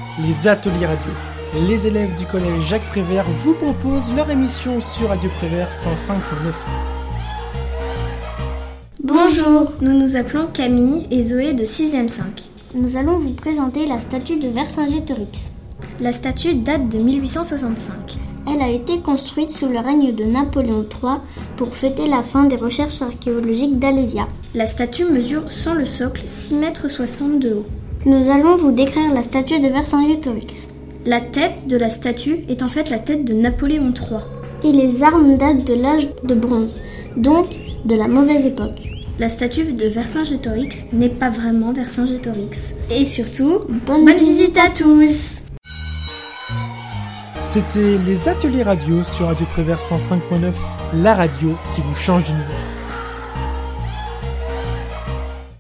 les ateliers radio. Les élèves du collège Jacques Prévert vous proposent leur émission sur Radio Prévert 105.9. Bonjour, nous nous appelons Camille et Zoé de 6e 5. Nous allons vous présenter la statue de Vercingétorix. La statue date de 1865. Elle a été construite sous le règne de Napoléon III pour fêter la fin des recherches archéologiques d'Alésia. La statue mesure sans le socle 6,60 m de haut. Nous allons vous décrire la statue de Vercingétorix. La tête de la statue est en fait la tête de Napoléon III. Et les armes datent de l'âge de bronze, donc de la mauvaise époque. La statue de Vercingétorix n'est pas vraiment Vercingétorix. Et surtout, bonne visite à tous! C'était les ateliers radio sur Radio Prévert 105.9, la radio qui vous change d'univers.